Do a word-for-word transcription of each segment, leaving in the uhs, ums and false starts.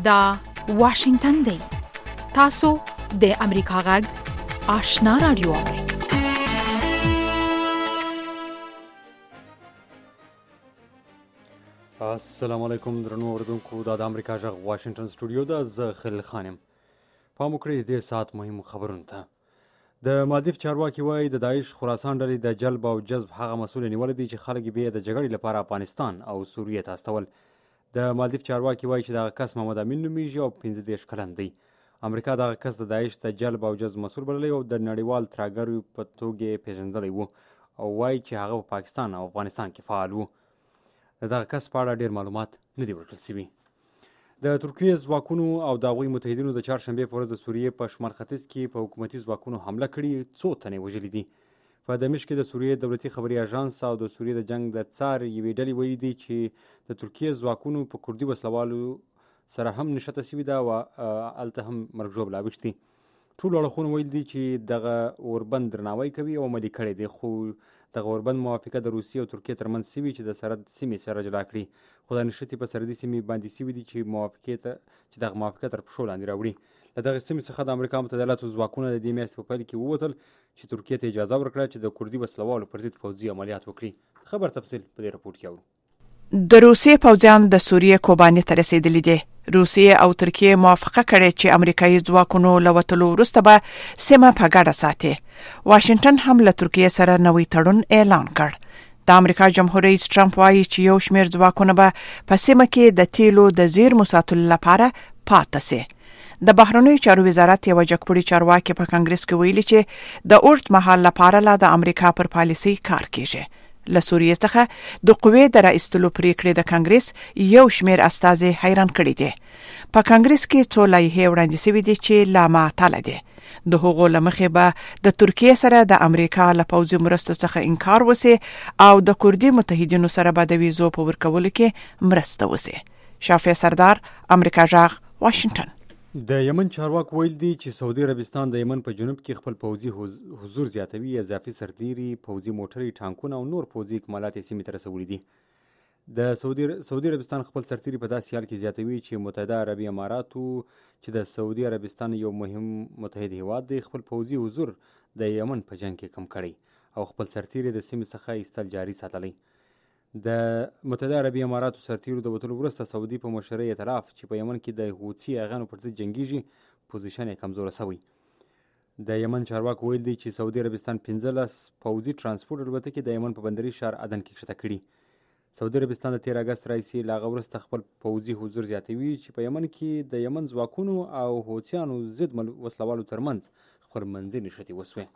دا واشنگتن دی. تاسو د امریکا غږ آشنا رادیو اورئ. السلام علیکم درنو اوریدونکو، دا د امریکا غږ واشنگتن سټوډیو ده. زه خلیل خان یم. پام وکړئ دې ساعت مهم خبرونو ته. د مالدیف چارواکي وایي د داعش خراسان ډلې د جلب او جذب هغه مسؤل نیولی دی چې خلک یې د جګړې لپاره افغانستان او سوریې ته استول. د مالدیف چارواکي وایي چې دغه کس محمد امین نومیږي او پنځه دېرش کلن دی. امریکا دغه کس د داعش د جلب او جذب مسؤل بللی او د نړیوال ترهګر په توګه یې پیژندلی و او وایي چې هغه په پاکستان او افغانستان کې فعال و. د دغه کس په اړه ډېر معلومات نه دي ورکړل شوي. د ترکیې ځواکونو او د هغوی متحدینو د چهارشنبې په ورځ د سوریې په شمال ختیځ کې په حکومتي ځواکونو حمله کړې، څو تنې وژلي دي. په دمشق کې د سوریې دولتي خبري اژانس او د سوریې د جنگ د څار یوې ډلې ویلي دي چې د ترکیې ځواکونو په کردي وسلوالو سره هم نښته شوې ده او هلته هم مرګ ژوبله اوښتي. ټولو اړخونو ویلي دي چې دغه اوربند درناوی کوي او عملي کړی دی، خو دغه اوربند موافقه د روسیې او ترکیې ترمنځ شوې چې د سرحد سیمې سره جلا کړي، خو دا نښتې په سرحدي سیمې باندې شوي دي چې موافقې ته چې دغه موافقه تر پښو لاندې راوړي. له دغې سیمې څخه د امریکا متحده ایالاتو ځواکونه د دې میاشتې په پیل کې ووتل چې ترکیې ته اجازه ورکړه چې د کردي وسلوالو پر ضد پوځي عملیات وکړي. خبر تفصیل په دې رپورټ کې اورو. د روسیې پوځیان د سوریې کوبانې ته رسېدلي دي. روسیې او ترکیې موافقه کړې چې امریکایي ځواکونو له وتلو وروسته به سیمه په ګډه ساتي. واشنګټن هم له ترکیې سره نوی تړون اعلان کړ. د امریکا جمهور رئیس ټرمپ وایي چې یو شمېر ځواکونه به په سیمه کې د تیلو د زیرمو ساتلو لپاره پاتې سي. د بهرنیو چارو وزارت یوه جګپوړي چارواکي په کانګرس کې ویلي چې د اوږد مهال لپاره لا د امریکا پر پالیسۍ کار کیږي. له سوریې څخه د قوې د راایستلو پریکړې د کانګرس یو شمېر استازي حیران کړي دي. په کانګرس کې څو لایحې وړاندې شوي دي چې لا معطله دي. د هغو له مخې به د ترکیې سره د امریکا له پوځي مرستو څخه انکار وسي او د کردي متحدینو سره به د ویزو په ورکولو کې مرسته وسي. شافع سردار، امریکا غږ، واشنګټن. د یمن چارواک ویل دي چې سعودي عربستان د یمن په جنوب کې خپل پوځي حضور زیاتوي. اضافي سرتیري، پوځي موټرې، ټانکونه او نور پوځي اکمالات یې سیمې ته رسولي دي. د سعودي سعودي عربستان خپل سرتیري په داسې حال کې زیاتوي چې متحده عربي اماراتو چې د سعودي عربستان یو مهم متحد هیواد دی خپل پوځي حضور د یمن په جنگ کې کم کړی او خپل سرتیري د سیمې څخه ایستل جاري ساتلی. د متحده عربي اماراتو سرتیرو د وتلو وروسته سعودي په مشرۍ اعتراف چې په یمن کې د حوثي اغانو پر ضد جنګیږي پوزیشن یې کمزوره شوی. د یمن چارواک ویل دی چې سعودي عربستان پنځلس پوځي ترانسپورټ الوتکې د یمن په بندري ښار عدن کې کښته کړي. سعودي عربستان د تیر اګست راهیسې له هغه وروسته خپل پوځي حضور زیاتوي چې په یمن کې د یمن ځواکونو او حوثیانو ضد وسلوالو ترمنځ خپلمنځي نښتې وسوې.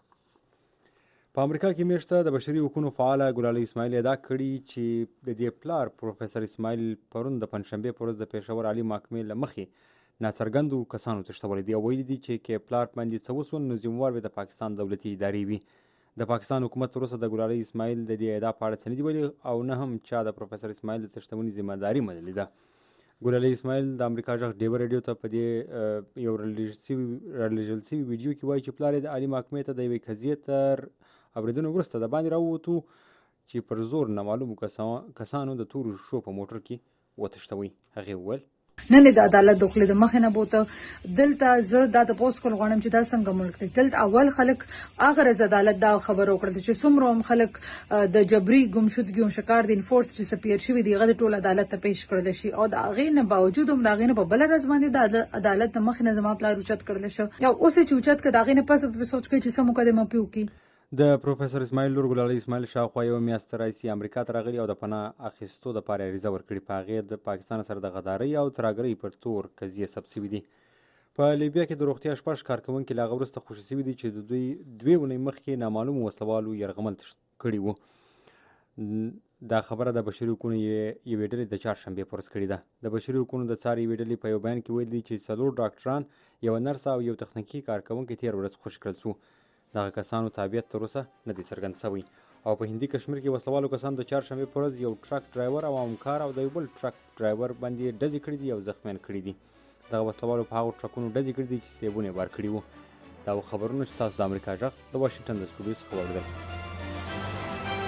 په امریکا کې میاشته د بشري حقوقو فعاله ګلالۍ اسماعیل ادعا کړې چې د دې پلار پروفیسر اسماعیل پرون د پنجشنبې په ورځ د پېښور عالي محکمې له مخې ناڅرګندو کسانو تښتولی دی او ویلي دي چې که پلار باندې څه وسول نو ذموار به د پاکستان دولتي ادارې وي. د پاکستان حکومت وروسته د ګلالۍ اسماعیل د دې ادعا په اړه څه نه دي ویلي او نه هم چا د پروفیسر اسماعیل د تښتونې ذمهداري منلې ده. ګلالۍ اسماعیل د امریکا غږ ډیوه راډیو ته په دې یو رالیږل شوي ویډیو کې وایي چې پلار یې د عالي محکمې ته د یوې قضیې تر اورېدنو وروسته د باندې راووتو چې پر زور نامعلومو کسانو د تورو شو په موټر کې وتښتوي. هغې وویل نن د عدالت د خپل د مخ نه بوته دلته زه دا د پوس کول غواړم چې دا څنګه ملک دی. دلته اول خلک اخر از عدالت دا خبر وکړه چې څومره هم خلک د جبري ګمشدګي او شکار د انفورس چې سپیر شوی دی غږ ټول عدالت ته پیش کړل شي او د هغې نه باوجود هم د هغې نه په بله ورځ باندې د عدالت د مخ نه زما پلار اوچت کړل شو یا اوس یې چې اوچت کړه د هغې نه پس په سوچ کوي چې څه مقدمه پې وکړي. د پروفیسر اسماعیل لور ګلالۍ اسماعیل شاوخوا یوه میاشت راهیسې امریکا ته راغلي او د پناه اخیستو دپاره عریضه ورکړې. په هغې د پاکستان سره د غدارۍ او ترهګرۍ پر تور قضیې ثبت شوي دي. په لیبیا کې د روغتیا شپږ کارکوونکي له هغه وروسته خوشي شوي دي چې د دوی دوې اونۍ مخکې نامعلومو وسلوالو یرغمل کړي وو. دا خبره د بشري حقوقو یوې ډلې د چهارشنبې په ورځ کړې ده. د بشري حقوقو د څار یوې ډلې په یو بیان کې ویل دي چې څلور ډاکټران، یوه نرس او یو تخنیکي کارکوونکی تېره ورځ خوشي کړل شو. دغه کسانو تابعیت تر اوسه نه دی څرګند شوی او په هندي کشمیر کې وسلوالو کسانو د چهارشنبې په ورځ یو ټرک ډرایور او همکار او د یو بل ټرک ډرایور باندې ډزې کړي دي او زخمیان کړي دي. دغه وسلوالو په هغو ټرکونو ډزې کړي دي چې سیبونه یې بار کړي وو. دا خبرونه چې تاسو د امریکا غږ د واشنګټن د سټوډیو څخه واورېدل.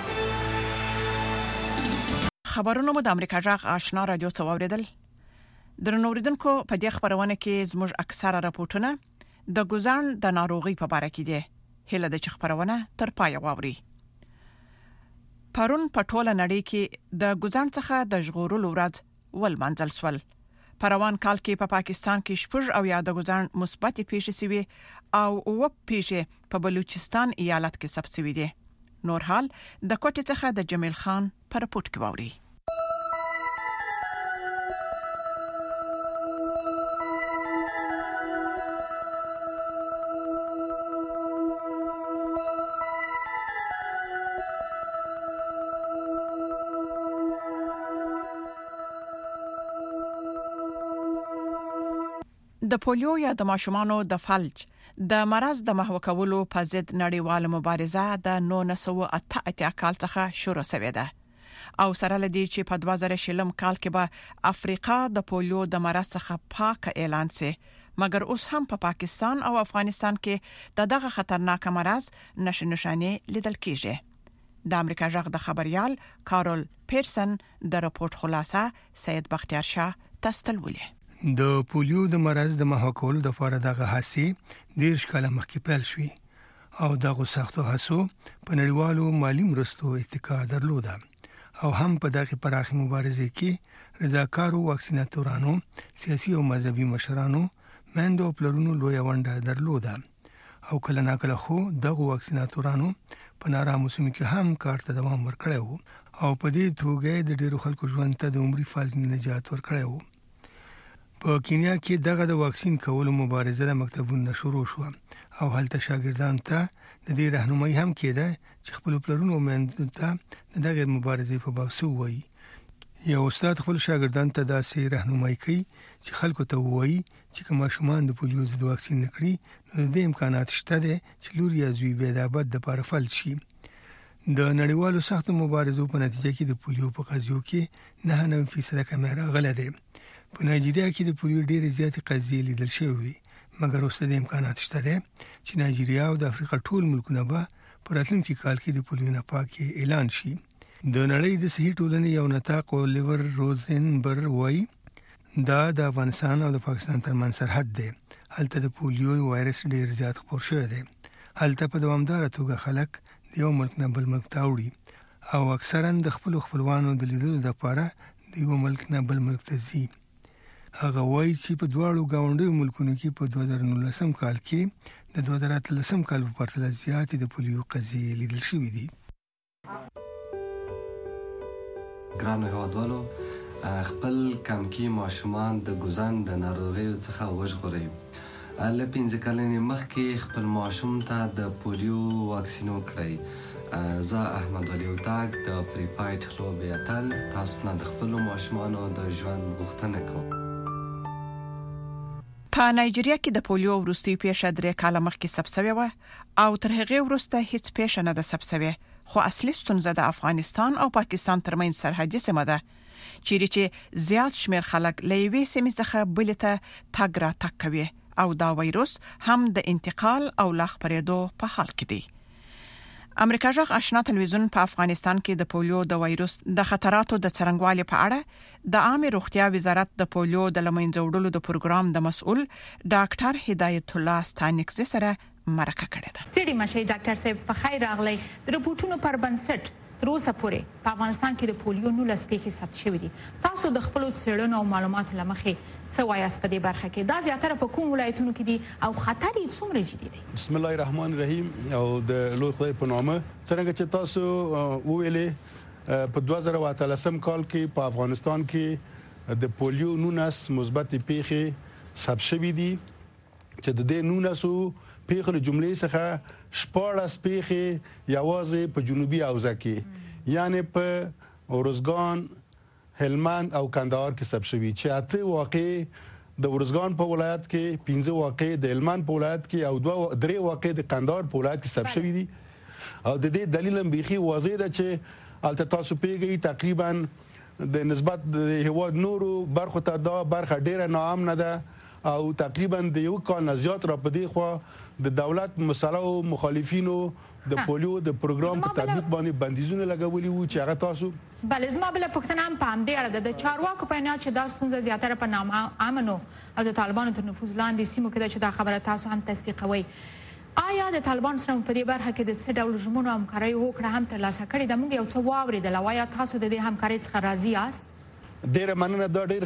خبرونه مو د امریکا غږ آشنا رادیو څخه واورېدل. درنوریدونکو په دې خبرونه کې زموږ اکثره راپورټونه د ګوزان د ناروغي په اړه کې دي هله د خبرونه تر پای واوري. پرون په ټوله نړۍ کې د ګوزان څخه د ژغورلو ورځ ولمانځل شول. په روان کال کې په پا پاکستان کې شپږ او یا د ګوزان مثبت پیښې سوي او او پیښې په بلوچستان ایالت کې ثبت شوي دي. نور حال د کوټې څخه د جمیل خان پر رپورت کې واوري. د پولیو یا د ماشومانو د فلج د مرض د محو کولو په ضد نړیواله مبارزه د نولس سوه اته اتیا کال څخه شروع شوې ده او سره لدی چې په دوه زره شلم کال کې به افریقا د پولیو د مرض څخه پاک اعلان سي، مګر اوس هم په پا پاکستان او افغانستان کې د دغه خطرناک مرض نښې نښانې لیدل کیږي. د امریکا جغ د خبريال کارول پیرسن د رپورت خلاصه سید بختیار شاه تستلولې. د پولیو د مرض د محو کولو د لپاره دغه هڅې ډیر شکل مخکې پیل شوې او دغه سختو هڅو په نړیوالو مالی مرستو اتکا درلوده او هم په دغه پراخه مبارزه کې رضاکارو واکسیناتورانو، سیاسي او مذهبي مشرانو، مندو پلرونو لوی ونډه درلوده او کله ناکله خو دغه واکسیناتورانو په نارامو سیمو کې هم کار ته دوام ورکړی او په دې توګه د ډیرو خلکو ژوند ته د عمري فلج نجات ورکړی و. په کینیا کې دغه د واکسین کولو مبارزه د مکتبونو شروع شو او هلته شاګردان ته د دې راهنمایي هم کېده چې خپل پلرونو مندو ته دغه مبارزه په باب څه وایي. یو استاد خپل شاګردان ته داسې راهنمایي کوي چې خلکو ته وایي چې کوم ماشومان د پولیو ضد واکسین نکړي نو د امکانات شته دي چې لور یا زوی به د ابد د لپاره فلج شي. د نړیوالو سختو مبارزو په نتیجه کې د پولیو په قضیو کې نه نه فیصد کمه راغله ده. په نایجیریا کې د پولیو ډېر زیات قضیې لیدل شوې، مګر اوس د امکانات شته دي چې نایجیریا او د افریقا ټول ملکونه به په راتلونکي کال کې د پولیو نه پاکي اعلان شي. د نړۍ د صحي ټولنې یو نتاق الیور روزنبر وایي دا د افغانستان او د پاکستان ترمنځ سرحد دی. هلته د پولیو وایرس ډېر زیات خپور شوی دی. هلته په دوامدار توګه خلک د یو ملک نه بل ملک ته وړي او اکثرا د خپل خپلوانو د لیدلو لپاره د یو ملک نه بل ملک ته ځي. هغه وایي چې په دواړو گاونډیو ملکونو کې په دوه زره نولسم کال کې د دوه زره اتلسم کال په پرتله زیاتې د پولیو قضیې لیدل شوې دي. ګرانو هیوادوالو، خپل کمکی ماشومان د ګوزان د ناروغیو څخه وژغورئ. له پنځه کلنې مخکې خپل ماشوم ته د پولیو واکسین وکړئ. زه احمد علي وتاک د فری فایټ لوبې اتل تاسو نه د خپلو ماشومانو د ژوند غوښتنه کوم. په نایجیریا کې د پولیو وروستي پیښه درې کاله مخکې ثبت شوې و او تر هغې وروسته هیڅ پیښه نه ده ثبت شوې، خو اصلي ستونزه د افغانستان او پاکستان ترمنځ سرحدي سیمه ده چیرې چې زیات شمیر خلک له یوې سیمې څخه بلې ته تګ راتګ کوي او دا وایروس هم د انتقال او لا خپرېدو په حال کې دی. امریکا جغ آشنا تلویزیون په افغانستان کې د پولیو د وایروس د خطراتو د څرنګوالي په اړه د عامه روغتیا وزارت د پولیو د لمنځه وړلو د پروګرام د مسؤل ډاکټر هدایت الله ستانکز سره مرکه کړې ده. ستړي مشه ډاکټر صاحب په خیر راغلی. د رپورټونو پر بنسټ تر اوسه پورې په افغانستان کې د پولیو نولس پیښې ثبت شوې دي. تاسو د خپل څېړنو او معلوماتو لمخې څه وایاست په دې برخه کې؟ دا زیاتره په کوم ولایتونو کې دي او خطر یې څومره جدي دی؟ بسم الله الرحمن الرحیم. او د لوی خدای په نامه څنګه چې تاسو وویلې په دوه زره اتلسم کال کې په افغانستان کې د پولیو نولس مثبت پیښې ثبت شوې دي چې د دې نولسو پیښو جملې څخه شپاړس پیښې یوازې په جنوبي حوزه کې یعنی په ارزګان، هلمند او کندهار کې ثبت شوي، چې اته واقع د ارزګان په ولایت کې، پنځه واقع د هلمند په ولایت کې او دوه درې واقع د کندهار په ولایت کې ثبت شوي دي. او د دې دلیل هم بيخي واضح ده چې الته تاسو پیږئ تقریبا د نسبت د هیواد نورو برخو ته دا برخه ډیره ناامنه ده او تقریبا د یو کال نه زیات را پدې خو د دولت مسلو مخالفینو د پولیو د پروګرام په تطبیق باندې بندیزونه لګولي وو چې هغه تاسو بل زما بل پښتنه هم په همدې اړه د چارواکو په نه چې دا ستونزه زیاتره په نام امنو او د طالبانو تر نفوذ لاندې سیمو کې چې دا خبره تاسو هم تصدیقوي. آیا د طالبان سره په دې برخه کې د څه ډول ژمنو همکاري وکړه هم ترلاسه کړې ده؟ موږ یو څه واورېدل، وایا تاسو د دې همکاري څخه راضي یاست؟ ډیره مننه. دا ډیر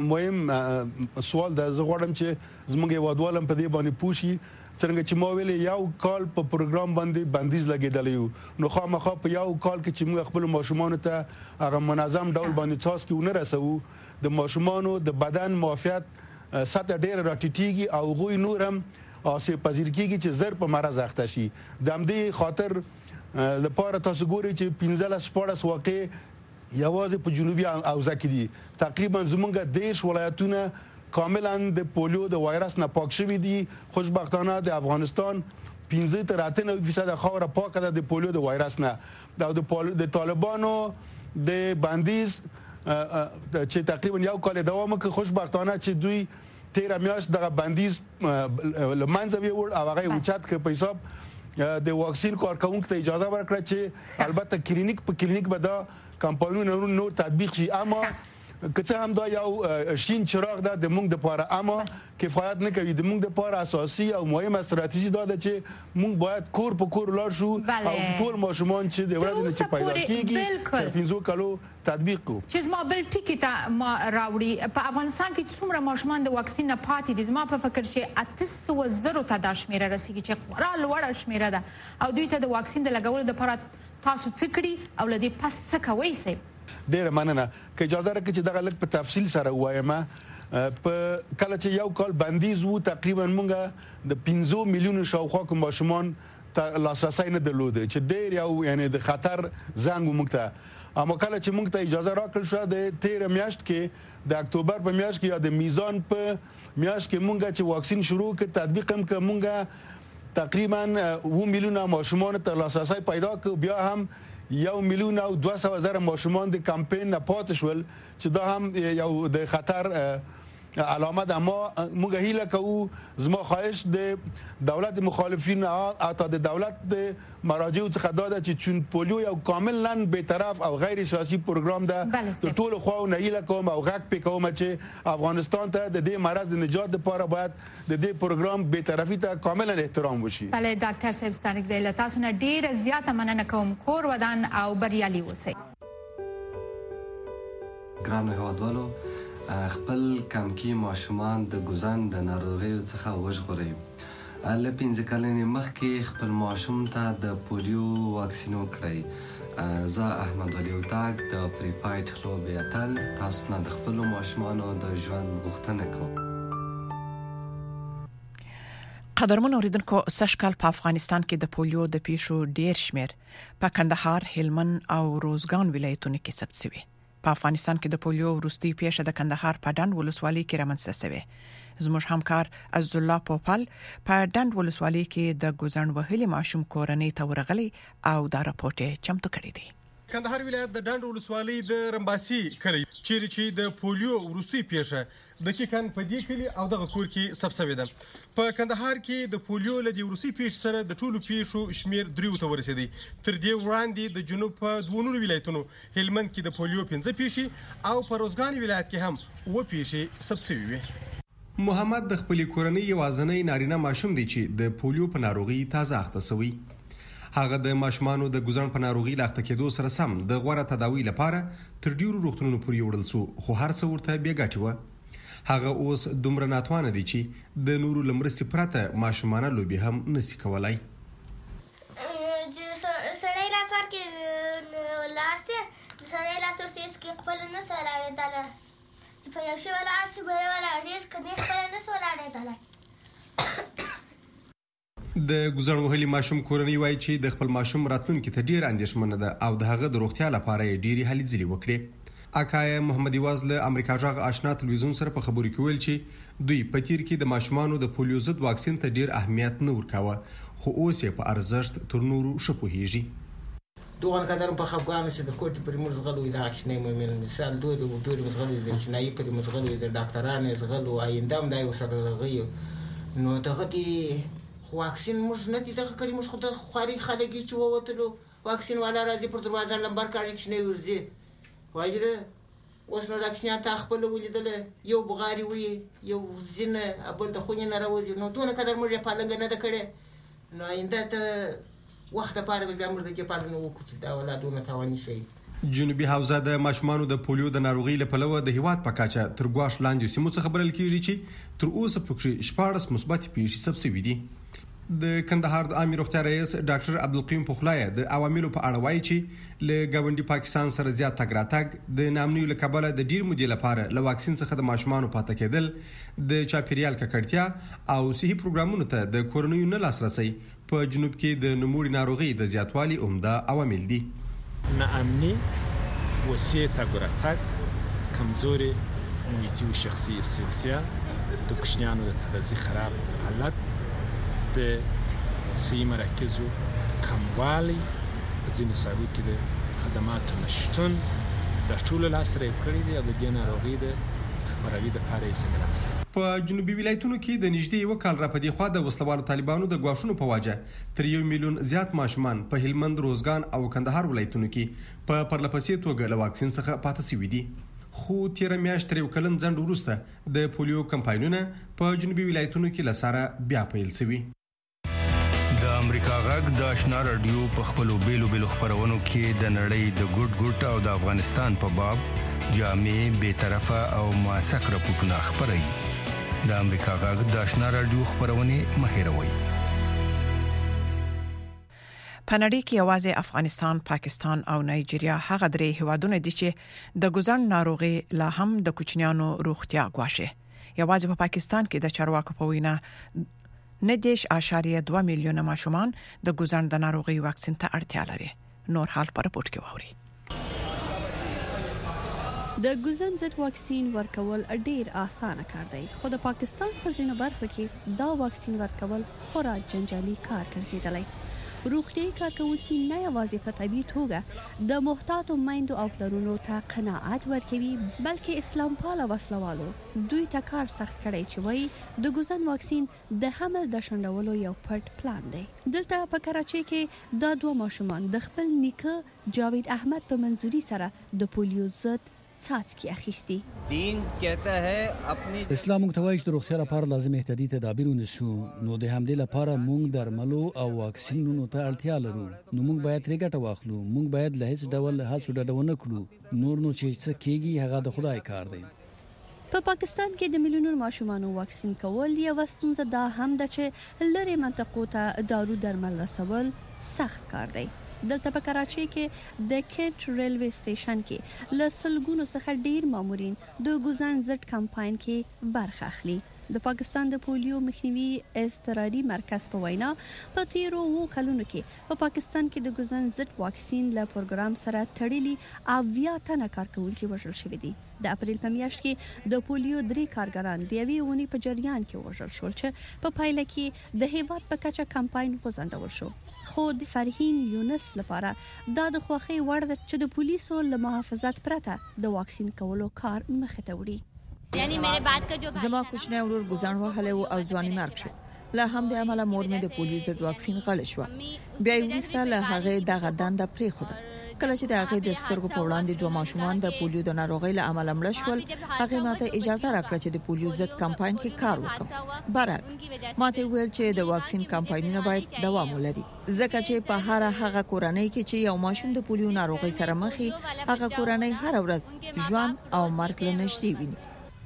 مهم سوال ده. زه غواړم چې زموږ هیوادوال هم په دې باندې پوه شي. څنګه چې ما ویلې یو کال په پروګرام باندې بندیز لګېدلی یو، نو خامخا په یو کال کې چې موږ خپل ماشومانو ته هغه منظم ډول باندې څاڅکي ونه رسوو، د ماشومانو د بدن معافیت سطح ډیره راټیټېږي او هغوی نور هم آسیب پذیر کېږي چې زر په مرض اخته شي. د همدې خاطر لپاره تاسو ګورئ چې پنځلس شپاړس واقع یوازې په جنوبي اوزه کې دي. تقریبا زموږ دېرش ولایتونه کاملا د پولیو د وایرس نه پاک شوي دي. خوشبختانه د افغانستان پنځه تر اته نوي فیصد خاوره پاکه ده د پولیو د وایرس نه. د طالبانو د بندیز چې تقریبا یو کال دوام وکړ، خوشبختانه چې دوی تیره میاشت دغه بندیز له منځه ویوړ او هغه یې اوچت کړ په حساب د واکسین کارکوونکو ته اجازه ورکړه چې البته کلینیک په کلینیک به دا کمپاینونه نور تطبیق شي. اما که څه هم دا یو شین چراغ ده د موږ دپاره، اما کفایت نه کوي. د موږ دپاره اساسي او مهمه ستراتیژي دا ده چې موږ باید کور په کور ولاړ شو او ټول ماشومان چې د ورځې نه چې پیدا کېږي تر پنځو کالو تطبیق کړو. چې زما بل ټکي ته ما راوړي، په افغانستان کې څومره ماشومان د واکسین نه پاتې دي؟ زما په فکر چې اته سوه زرو ته دا شمېره رسېږي چې خورا لوړه شمېره ده، او دوی ته د واکسین د لګولو دپاره تاسو څه کړي او له دې پس څه کوئ؟ صاحب ډیره مننه. که اجازه راکړئ چې دغه لږ په تفصیل سره ووایم. په کله چې یو کال بندیز وو، تقریبا موږ د پنځو میلیونو شاوخوا کوم ماشومان ته لاسرسی نه درلوده چې ډیر یو یعنی د خطر زنګ موږ ته. اما کله چې موږ ته اجازه راکړل شوه د تیره میاشت کې د اکتوبر په میاشت کې یا د میزان په میاشت کې موږ چې واکسین شروع کړ تطبیق هم کړ، موږ تقریبا اوه میلیونه ماشومان ته لاسرسی پیدا کړ. بیا هم یو میلیون او دوه سوه زره ماشومان د کمپین نه پاتې شول چې دا هم یو د خطر علامه ده. ما موږ هیله کوو، زما خواهش د دولت مخالفین او د دولت د مراجعو څخه دا ده چې چون پولیو یو کاملا بی‌طرف او غیر سیاسي پروګرام ده، د ټولو خواو نه هیله کوم او غږ پې کوم چې افغانستان ته د دې مرض د نجات لپاره باید د دې پروګرام بی‌طرفي ته کاملا احترام وشي. بله ډاکټر صاحب ستانکزی، له تاسو نه ډیره زیاته مننه کوم. کور ودان او بریالي اوسئ. ګرانو هیوادوالو، خپل کمکي ماشومان د ګوزن د ناروغیو څخه وژغورئ. له پنځه کلنې مخکې خپل ماشوم ته د پولیو واکسین وکړئ. زه احمد علي اتاک د فری فایټ لوبې اتل تاسو نه د خپلو ماشومانو د ژوند غوښتنه کوم. قدرمن اوریدونکو، سږکال په افغانستان کې د پولیو د پیښو ډیر شمیر په کندهار، هلمند او روزګان ولایتونو کې ثبت شوی. په افغانستان کې د پولیو وروستي پیښه د کندهار په ډنډ ولسوالۍ کې رامنځته شوې. زموږ همکار عز الله پوپل په ډنډ ولسوالۍ کې د ګوزن وهلي ماشوم کورنۍ ته ورغلی او دا راپورټ چمتو کړی دی. کندهار ولایت د ډنډ ولسوالۍ د رمباسي کلی چیرې چې د پولیو وروستي پیښه دقیقاً په دې کلی او دغه کور کې ثبت شوې ده. په کندهار کې د پولیو له دې وروستي پیښې سره د ټولو پیښو شمیر دریو ته ورسېدی. تر دې وړاندې د جنوب په دوه نورو ولایتونو هلمند کې د پولیو پنځه پیښې او په روزګان ولایت کې هم اووه پیښې ثبت شوې وې. محمد د خپلې کورنۍ یوازینی نارینه ماشوم دی چې د پولیو په ناروغي تازه اخته شوی. هغه د ماشومانو د ګوزن په ناروغي لاخته کېدو سره سم د غوړه تداوی لپاره تر ډیرو روغتونونو پورې وړل سو، خو هر څه ورته بیا ګټه و. هغه اوس دومره ناتوانه دي چې د نورو لمرسي پرته ماشومانه لوبي هم نسی کولای. سړی لاس ورکې لارسه سړی لاس ورسې کې خپل نه سلاړې دله چې په یو شی ولارسه به یې ولاړېږ که دې خپل نه سلاړې دله. د ګوزن وهلي ماشوم کورنۍ وایي چې د خپل ماشوم راتلونکي ته ډیر اندېښمنه ده او د هغه د روغتیا لپاره یې ډېرې هلې ځلې وکړې. اکای محمد یواز له امریکا جغ آشنا تلویزیون سره په خبرو کې ویل چې دوی په تیر کې د ماشومانو د پولیو ضد واکسین ته ډیر اهمیت نه ورکاوه، خو اوس یې په ارزښت تر نورو ښه پوهیږي. دوغان قدر په خفګان شي د کوټ پر مرزغلو د اکشنې مې مثال دوی د ډوري مزغلو د چنایي پر مزغلو د ډاکټرانو زغلو آیندام دای وسره دغه نو دغه دي واکسین موږ نه دي دغه کړی موږ خو د خواري خلګي چې ووتلو واکسین والا راځي پر دروازه لمبر کاږي چې نه ورځي واجره اوس نو اکشنیا تا خپل ولیدل یو بغاری وي یو زینه ابل د خونې نه راوځي نو دونه قدر موږ په لنګ نه د کړي نو آینده ته وخت لپاره بیا موږ د کې پالنه وکړو چې دا ولادونه تواني شي. جنوبي حوزه د ماشومانو د پولیو د ناروغي له پلوه د هیواد په کاچه تر ګواښ لاندې سیمو څخه خبرل کیږي چې تر اوسه پکې شپاړس مثبت پیښې ثبت شوي دي. د کندهار د عامه روغتیا رئیس ډاکټر عبدالقیوم پخلایه د عواملو په اړه وایي چې له ګاونډي پاکستان سره زیات تګ راتګ د نامنیو له کبله د ډیر مودې لپاره له واکسین څخه د ماشومانو پاتې کېدل د چاپیریال ککړتیا او صحي پروګرامونو ته د کورونیو نه لاسرسي په جنوب کې د نموړي ناروغي د زیاتوالي عمده عوامل دي. ناامني وسیع تګ راتګ کمزوري محیطي او شخصي ارسالسیا د کوچنیانو د تغذیه خراب حالت د صحي مراکزو کموالی په ځینو ساحو کې د خدماتو نشتون د ټولو لاسره کړی دی او د دې ناروغي د خبروي د پاره یې زمینه مسله. په جنوبي ولایتونو کې د نږدې یو کال را پدې خوا د وسلوالو طالبانو د غواښونو په واجه تر یو میلیون زیات ماشومان په هلمند، روزګان او کندهار ولایتونو کې په پرلپسې توګه له واکسین څخه پاتې شوي دي. خو تیر میاشت تر یو کلن ځنډ وروسته د پولیو کمپاینونه په جنوبي ولایتونو کې لساره بیا پیل شوي. د امریکا غږ د آشنا رادیو په خپلو بیلو بیلو خبرونو کې د نړۍ د ګډ ګډ او د افغانستان په باب جامع بے طرفه او موثق راپورټونه خبري. د امریکا غږ د آشنا رادیو خبرونه مهیروي. په نړۍ کې یوازې افغانستان، پاکستان او نایجیریا هغه درې هیوادونه دي چې د ګوزن ناروغي لا هم د کوچنیانو روغتیا ګواښي. یوازې په پاکستان کې د چارواکو په وینا ندیش اشاریه دوه میلیونه ماشومان د ګوزن د ناروغي واکسین ته اړتیا لري. نور حال په رپورت کې ووري. د ګوزن ضد واکسین ورکول ډیر اسانه کار دی، خو د پاکستان په ځینو برخو کې دا واکسین ورکول خورا جنجالي کار ګرځیدلی. روغتیايي کارکونکي نه یوازې په طبي توګه د محتاطو میندو او پلرونو ته قناعت ورکوي، بلکې اسلام پاله وسلوالو دوی ته کار سخت کړی چې وایي د ګوزن واکسین د حمل د شنډولو یو پټ پلان دی. دلته په کراچۍ کې دا دوه ماشومان د خپل نیکه جاوید احمد په منځوري سره د پولیو ضد څاڅکي اخیستي. دین کہتا ہے اپنی اسلام متوایج د روغتیا لپاره لازم احتیاطي تدابیر ونیسو. نو د حملې لپاره موږ درملو او واکسینونو ته اړتیا لرو. نو موږ باید ترې ګټه واخلو. موږ باید له هیڅ ډول هڅو ډډه ونه کړو. نور نو چې څه کېږي هغه د خدای کار دی. په پاکستان کې د میلیونونو ماشومانو واکسین کول یو ستونزه ده هم د چې لری منطقو ته دارو درمل رسول سخت کار دی. دلته په کراچۍ کې د کینټ ریلوي سټیشن کې له سلګونو څخه ډیر مامورین د ګوزن ضد کمپاین کې برخه اخلي. د پاکستان د پولیو مخنیوي اضطراري مرکز په وینا په تیرو وو کلونو کې په پاکستان کې د ګوزن ضد واکسین له پروګرام سره تړلي اویا تنه کارکونکي وژل شوي دي. د اپریل په میاشت کې د پولیو درې کارګران د یوې اونۍ په جریان کې وژل شول چې په پایله کې د هیواد په کچه کمپاین وځنډول شو. خو د فرهین یونس لپاره دا د خوښۍ وړ ده چې د پولیسو له محافظت پرته د واکسین کولو کار مخه ته وړي. یعنی میرے بعد کا جو زما کوچنی ورور ګزان وهله او ځواني مرګ شو. لا هم د عمله مور مې د پولیو ضد واکسین غړ شو. بیا وروسته له هغه دغه دنده پرې خو ده. کله چې د هغه د سترګو په وړاندې دوه ماشومان د پولیو د ناروغۍ له امله مړ شول، هغه ماته اجازه راکړه چې د پولیو ضد کمپاین کې کار وکړم. برعکس ماته ویل چې د واکسین کمپاینونه باید دوام ولري، ځکه چې په هر هغه کورنۍ کې چې یو ماشوم د پولیو ناروغۍ سره مخ وي، هغه کورنۍ هر ورځ ژوند او مرګ له نږدې ویني.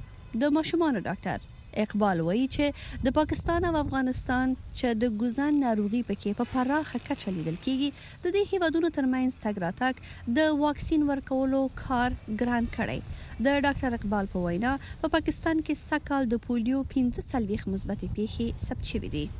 د ماشومان ډاکټر اقبال وایي چې د پاکستان او افغانستان چې د ګوزن ناروغي پکې په پراخه کچه لیدل کیږي، د دې هیوادونو ترمنځ تګ راتګ د واکسین ورکولو کار ګران کړی. د ډاکټر اقبال په وینا په پاکستان کې سکهال د پولیو پنځه څلوېښت مثبت پیښې ثبت شوې دي.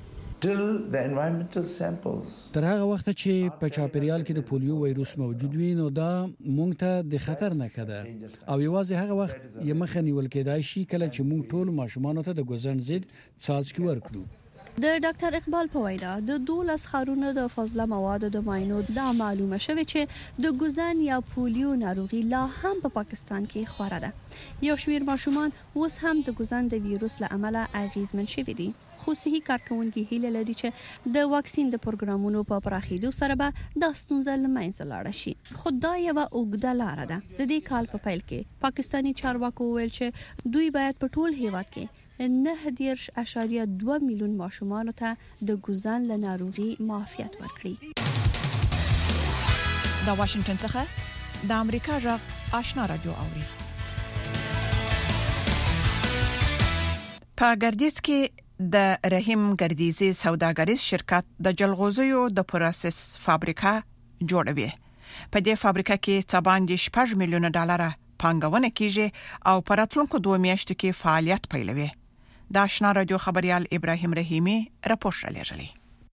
تر هغه وخت چې په چاپیریال کې د پولیو وایروس موجود وي، نو دا مونږ ته د خطر نښه ده او یوازې هغه وخت یې مخه نیول کېدای شي کله چې مونږ ټول ماشومانو ته د ګوزن ضد څاڅکي ورکړو. د ډاکټر اقبال په وینا د دولس ښارونو د فاضله موادو د معاینو دا معلومه شوې چې د ګوزن یا پولیو ناروغي لا هم په پاکستان کې خوره ده. یو شمېر ماشومان اوس هم د ګوزن د ویروس له امله اغېزمن شوي دي، خو صحي کارکونکي هیله لري چې د واکسین د پروګرامونو په پراخېدو سره به دا ستونزه له منځه لاړه شي. خو دا یوه اوږده لاره ده. د دې کال په پیل کې پاکستاني چارواکو وویل چې دوی باید په ټول هیواد کې نه دیرش اشاریه دوه میلیون ماشومانو ته د ګوزن له ناروغي معافیت ورکړي. د واشنگټن څخه د امریکا غږ آشنا رادیو اوري. په ګردیز کې د رحیم ګردیزي سوداګریز شرکت د جلغوزیو د پروسس فابریکه جوړوي. په دې فابریکه کې څه باندې شپږ میلیونه ډالر پانګونه کیږي او په راتلونکو دوه میاشتو کې فعالیت پیلوي. د آشنا رادیو خبريال ابراهیم رحیمی راپور شلېږلی.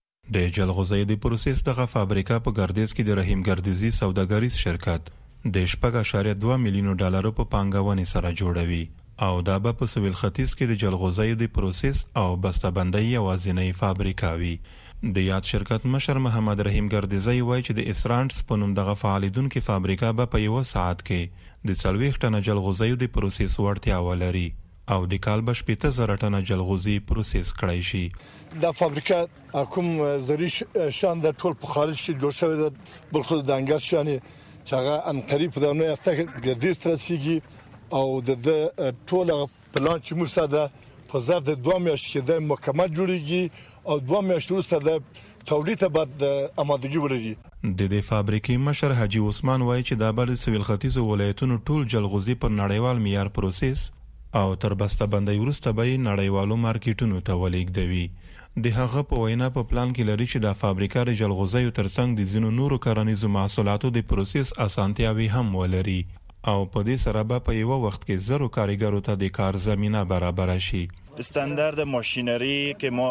د جلغوزیو د پروسس دغه فابریکه په ګردیز کې د رحیم ګردیزي سوداګریز شرکت د شپږ اعشاریه دوه میلیونه ډالر په پانګونې سره جوړوي او دا به په سویل ختیځ کې د جلغوزیو د پروسس او بسته‌بندۍ یوازینۍ فابریکه وي. د یاد شرکت مشر محمد رحیم ګردیزي وایي چې د اسرانټس په نوم دغه فعالیدونکو فابریکه به په یو ساعت کې د څلوېښت ټنه جلغوزیو د پروسس وړتیا ولري او د کال به شپېته زره ټنه جلغوزي پروسس کړای شي. دا فابریکه کوم زری شان د ټول په خارج کې جوړ شوی د بلخصوص د انګار شانې چې هغه ان قریب د نو استه ګردیز ترسيږي او د ټول پلان چې موږ ساده په ظرف د دوه میاشتې کې د مکمل جوړیږي او دوه میاشتې وروسته د تولید بعد د آمادګي ولري. د دې فابریکې مشر حاجی عثمان وایي چې د بل سویل ختیځ ولایتونو ټول جلغوزي پر نړیوال معیار پروسس او تر بسته‌بندۍ وروسته به نړیوالو مارکیټونو ته ولېږدوي. د هغه په وینا په پلان کې لري چې د فابریکه د جلغوزیو ترڅنګ د ځینو نورو کرنیزو محصولاتو د پروسس اسانتیاوي هم ولري او په دې سره به په یو وخت کې زرو کارګرو ته د کار زمینه برابر شي. استاندارد ماشینری که ما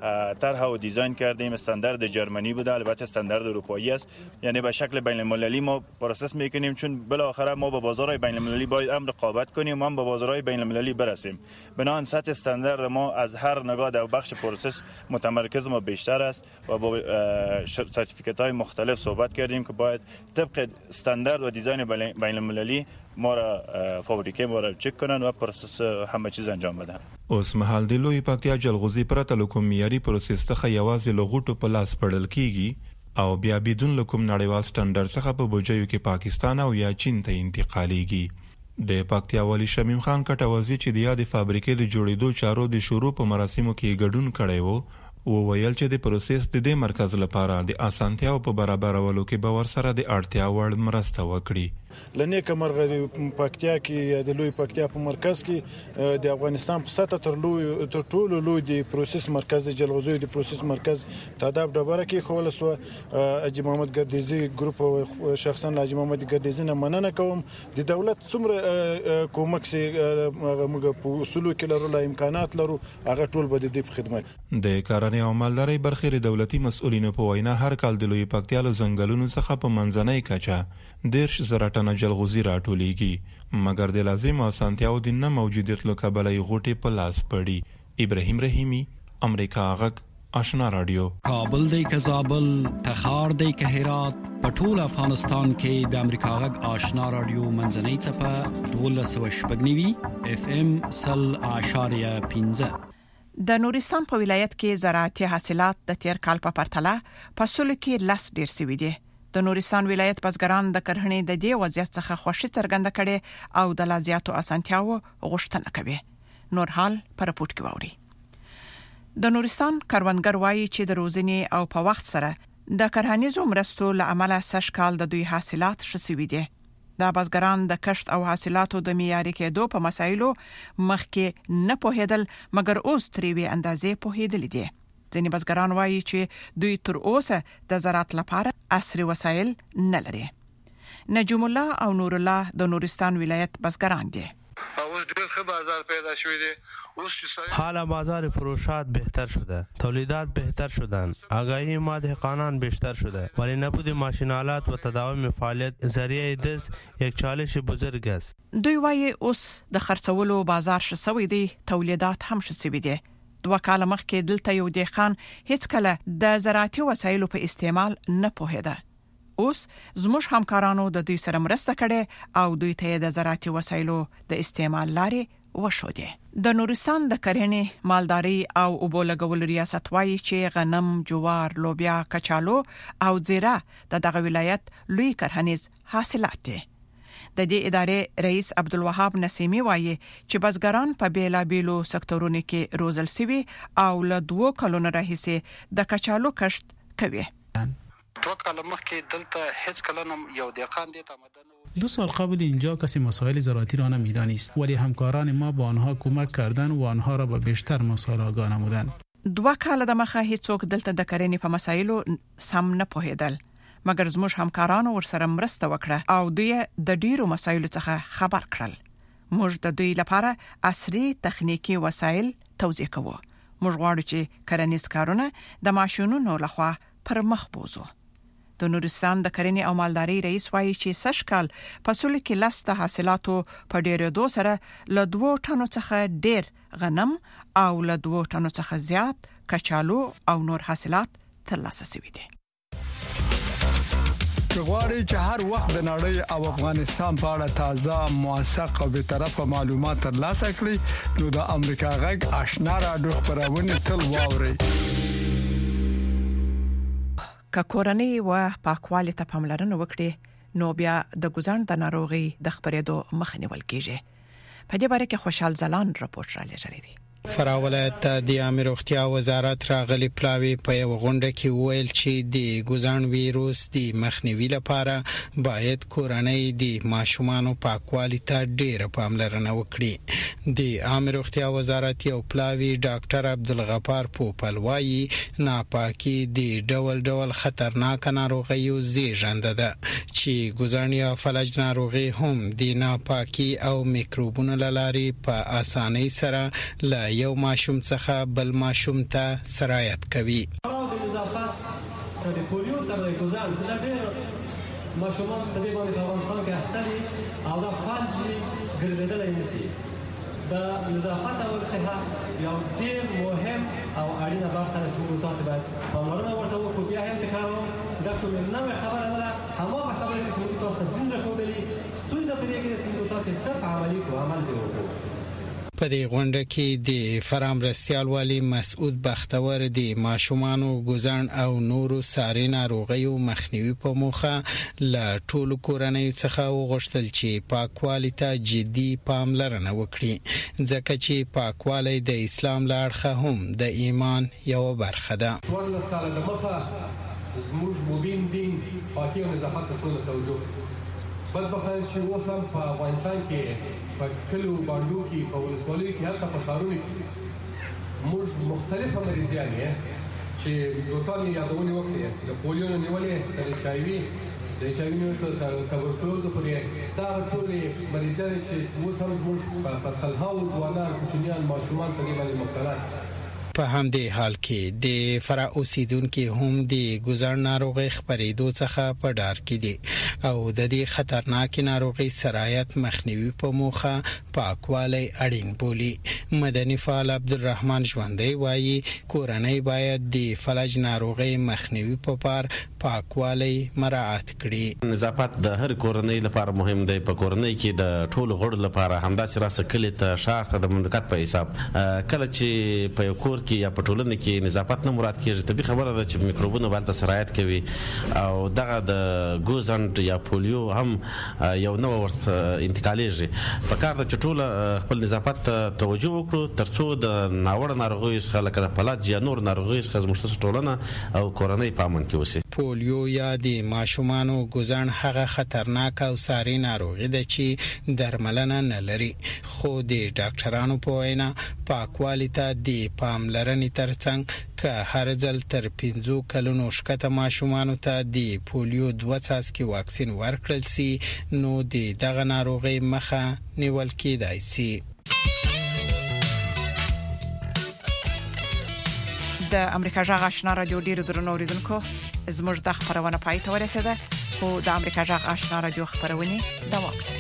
طرح و دیزاین کردیم استاندارد جرمنی بوده، البته استاندارد اروپایی است، یعنی به شکل بین المللی ما پروسس میکنیم چون بالاخره ما با بازارهای بین المللی باید هم رقابت کنیم و هم با بازارهای بین المللی برسیم. بنابراین سطح استاندارد ما از هر نگاه در بخش پروسس متمرکز ما بیشتر است و با سرتیفیکات های مختلف صحبت کردیم که باید طبق استاندارد و دیزاین بین المللی ما را فابریکه ما را چک کنن و پروسس همه چیز انجام بدن. اوس مهال د لوی پکتیا جلغوزي پرته له کوم معیاري پروسس څخه یوازې له غوټو په لاس پړل کیږي او بیا بدون له کوم نړیوال سټانډرډ څخه په بوجیو کې پاکستان او یا چین ته انتقالیږي. د پکتیا والی شمیم خان کټوازی چې د یاد فابریکې د جوړېدو چارو د شروع په مراسمو کې ګډون کړی وو او ویل چې د پروسس د دې مرکز لپاره د اسانتیاو په برابرولو کې به ورسره د اړتیا وړ مرسته وکړي. لنی کمرغه پکتیا کې د لوی پکتیا په مرکز کې د افغانستان په سطح تر لوی تر ټولو لوی د پروسس مرکز د جلغوزیو د پروسس مرکز تعداد ډبره کې خو لسو اجي محمد ګردیزي ګروپ او شخصا اجي محمد ګردیزي نه مننه کوم. د دولت څومره کومک سي موږ په اصول کې لرو لا امکانات لرو هغه ټول به د دې خدمت. د کارنې او مالدارۍ برخې د دولتي مسؤلینو په وینا هر کال د لوی پکتیا له ځنګلونو څخه په منځنۍ کچه دیرش زره ټنه جلغوزي راټولیږي مګر د لازم اسانتیاو د نه موجودیت له کبله یې غوټې په لاس پړي. ابراهیم رحیمی، امریکا غږ، آشنا رادیو. کابل دی که زابل، تخار دی که هرات، په ټول افغانستان کې د امریکا غږ آشنا رادیو منځنۍ څپه دولس سوه شپږ نوي اف ام سل اعشاریه پنځه. د نورستان په ولایت کې زراعتي حاصلات د تیر کال په پرتله په سلو کې لس ډیر شوي دي. د نورستان ولایت بزګران د کرهڼې د دې وضعیت څخه خوښي څرګنده کړي او د لازیاتو اسانتیاو غوښتنه کوي. نور حال پر راپورټ کې واوري. د نورستان کروندګر وایي چې د روزنې او په وخت سره د کرهڼیزو مرستو له امله سږ کال د دوی حاصلات ښه شوي دي. دا بزګران د کښت او حاصلاتو د معیاري کېدو په مسایلو مخکې نه پوهېدل مګر اوس ترې وې اندازې پوهېدلي دي. ځینې بزګران وایي چې دوی تر اوسه د زراعت لپاره عصري وسایل نه لري. نجوم الله او نور الله د نورستان ولایت بزګران دي. اوس ډېر ښه بازار پیدا شوی دی. اوس حالا بازار فروشات بهتر شده، تولیدات بهتر شدن، آگاهی ما دهقانان بیشتر شده ولی نبود ماشینالات و تداوم فعالیت ذریعه دست یک چالش بزرگ است. دوی وایي اوس د خرڅولو بازار ښه شوی دی، تولیدات هم ښه شوي دي. دوه کال مخکې دلته یو دیخان هیڅ کله د زراعتي وسایلو په استعمال نه پوهیده. اوس زموږ همکارانو د دوی سره مرسته کړې او دوی ته د زراعتي وسایلو د استعمال لارې وښودې. د نورستان د کرهڼې مالداري او اوبو لګولو ریاست وايي چې غنم، جوار، لوبیا، کچالو او زیره د دغه ولایت لوی کرهنیز حاصلات دي. د دې ادارې رئیس عبدالوهاب نسیمی وايي چې بزګران په بیلابیلو سکتورونو کې روزل شوي او له دوه کلونو راهیسې د کچالو کښت کوي. دو کال مخکې دلته هیچ کلانم یو دهقان دی تمدن دو سال قبل اینجا کسی مسائل زراعتی را نمی‌دانست، ولی همکاران ما با آنها کمک کردند و آنها را به بیشتر مسائل آگاه نمودند. دوه کال د مخه هیڅوک دلته د کرنې په مسایلو سم نه پوهیدل، مګر زموږ همکارانو ورسره مرسته وکړه او دوی د ډیرو مسایلو څخه خبر کړل. موږ د دوی لپاره عصري تخنیکی وسایل توزیع کوو. موږ غواړو چې کرنیز کارونه د ماشینونو لخوا پر مخ بوزو. د نورستان د کرنې او مالداري رئیس وايي چې سږ کال فصل کې لسته حاصلاتو په ډېرېدو سره له دوه ټنو څخه ډېر غنم او له دوه ټنو څخه زیات کچالو او نور حاصلات ترلاسه شوي دي. غواړئ چې هر وخت د نړۍ او افغانستان په اړه تازه، موثق او بیطرفه معلومات ترلاسه کړئ نو د امریکا غږ آشنا رادیو خبرونه تل واورئ. که کورنۍ و پاکوالي ته پاملرنه وکړي نو بیا د ګوزن د ناروغي د خپرېدو مخه نیول کیږي. په دې باره کې خوشحال زلان راپورټ را لېږلی دی. فراه ولایت د عامه روغتیا وزارت راغلي پلاوی په یو غونډه کې ویل چې د ګوزن ویروس د مخنیوي لپاره باید کورنۍ د ماشومانو پاکوالي ته ډېر پاملرنه وکړي. د عامه روغتیا وزارت یو پلاوی ډاکټر عبدالغفار پوپل وايي ناپاکي د ډول ډول خطرناک ناروغیو زیږنده ده چې ګوزن یا فلج ناروغي هم د ناپاکي او میکروبونو لارې په اسانۍ سره له یو ماشوم څخه بل ماشوم ته سرایت کوي. د نظافت د پولیو سره د ګوزن سره ډېر ماشومان په دې باندې په افغانستان کې اخته دي او دا فلج ګرځېدلی نشي. د نظافت او صحت یو ډېر مهم او اړینه برخه ده چې موږ تاسو باید پاملرنه ورته وکړو. بیا هم تکراروم چې دا کومه نوې خبره نه ده، هماغه خبره ده چې موږ تاسو ته دین راښودلي. ستونزه په دې کې ده چې موږ تاسو صرف عملي کړو، عمل دې وکړو. په دې غونډه کې د فرام رستیال والی مسعود بختور د ماشومانو ګوزن او نورو ساري ناروغیو مخنیوي په موخه له ټولو کورنیو څخه وغوښتل چې پاکوالي ته جدي پاملرنه وکړي، ځکه چې پاکوالی د اسلام له اړخه هم د ایمان یوه برخه ده. څوارلس کاله د مخه زموږ مبین دین پاکي او نظافت ته ټوله توجه بدبختانه چې اوس هم په افغانستان کې په کلو باندو کې په ولسوالیو کې حتی په ښارونو کې موږ مختلفه مریضیان یې چې دوستان یې یادونې وکړې د پولیو نه نیولې د ایچ آی وي د ایچ آی وي نیولې تر تبرکلوز پورې دا ټولې مریضیان چې اوس هم زموږ په سلهاوو ځوانان کوچنیان ماشومان په دې باندې مبتلا دي. په همدې حال کې د فراه اوسیدونکو هم د ګوزن ناروغي خپرېدو څخه په ډار کې دي او د دې خطرناک ناروغي سرایت مخنیوي په موخه پاکوالی اړین بولي. مدني فعال عبدالرحمن ژوندی وایي کورنۍ باید د فلج ناروغي مخنیوي په پار پاکوالی مراعات کړي. نظافت د هر کورنۍ لپاره مهم دی. په کورنۍ کې د ټولو غړو لپاره همداسې راسه کلی ته ښار ته د مملکت په حساب کله چې په یو کور کې یا په ټولنه کې نظافت نه مراد کېږي، طبیعي خبره ده چې میکروبونه به هلته سرایت کوي او دغه د ګوزن یا پولیو هم یو نوع ورته انتقالیږي. په کار ده چې ټوله خپل نظافت ته توجه وکړو تر څو د ناوړه ناروغیو څخه لکه د فلج یا نور ناروغیو څخه زموږ ټولنه او کورنۍ په امن کې اوسي. پولیو یا د ماشومانو ګوزن هغه خطرناک او ساري ناروغي ده چې درملنه نه لري، خو د ډاکټرانو په وینا پاکوالی ته د پاملرنې ترڅنګ که هر ځل تر پنځو کلونو ښکته ماشومانو ته د پولیو دوه څاڅکي واکسین ورکړل سي نو د دغه ناروغۍ مخه نیول کېدای سي. د امریکا جغ آشنا رادیو ډیرو درنو اوریدونکو زموږ د خبرونه پای ته ورسېده، خو د امریکا جغ آشنا رادیو خبرونه دوام